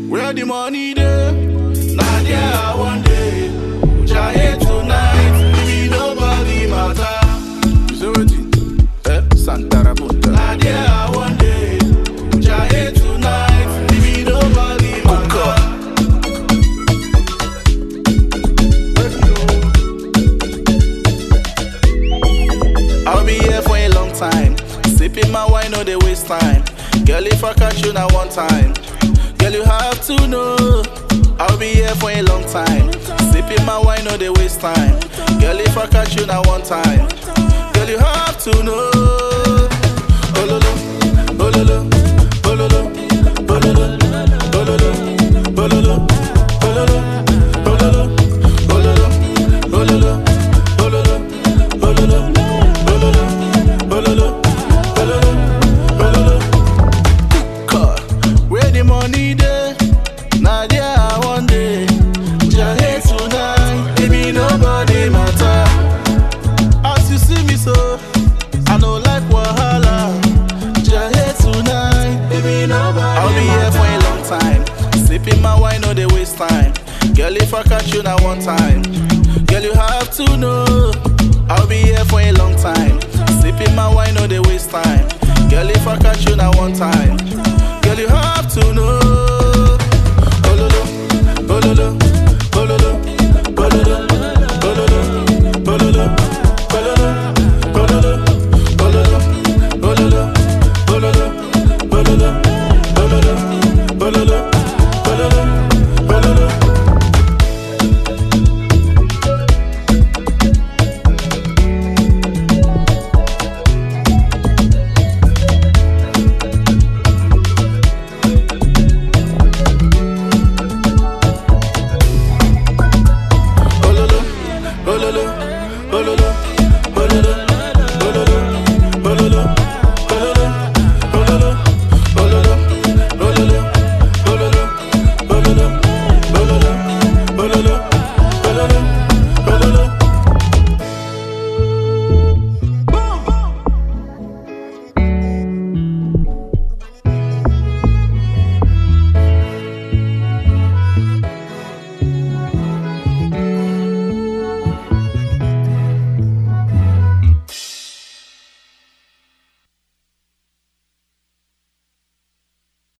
Where the money there? Nah, there one day. Jaye tonight, maybe nobody matter. You say what? Santara Punta. Nah, there one day. Jaye tonight, maybe nobody matter. I'll be here for a long time. Sipping my wine, no they waste time. Girl, if I catch you now one time, girl, you have to know I'll be here for a long time. Sipping my wine, no they waste time. Girl, if I catch you now one time, girl, you have to know. Bololo, bololo, bololo, bololo, bololo, bololo, bololo, bololo, bololo, bololo, bololo, bololo, bololo, bololo. Where the money there? Nah, there one day. Jaye tonight, maybe nobody matter. As you see me so, I know like wahala. Jaye tonight, maybe nobody I'll be here for a long time. Sipping my wine, no they waste time. Girl, if I catch you now one time, girl, you have to know I'll be here for a long time. Sipping my wine, no they waste time. Girl, if I catch you now one time, girl, you have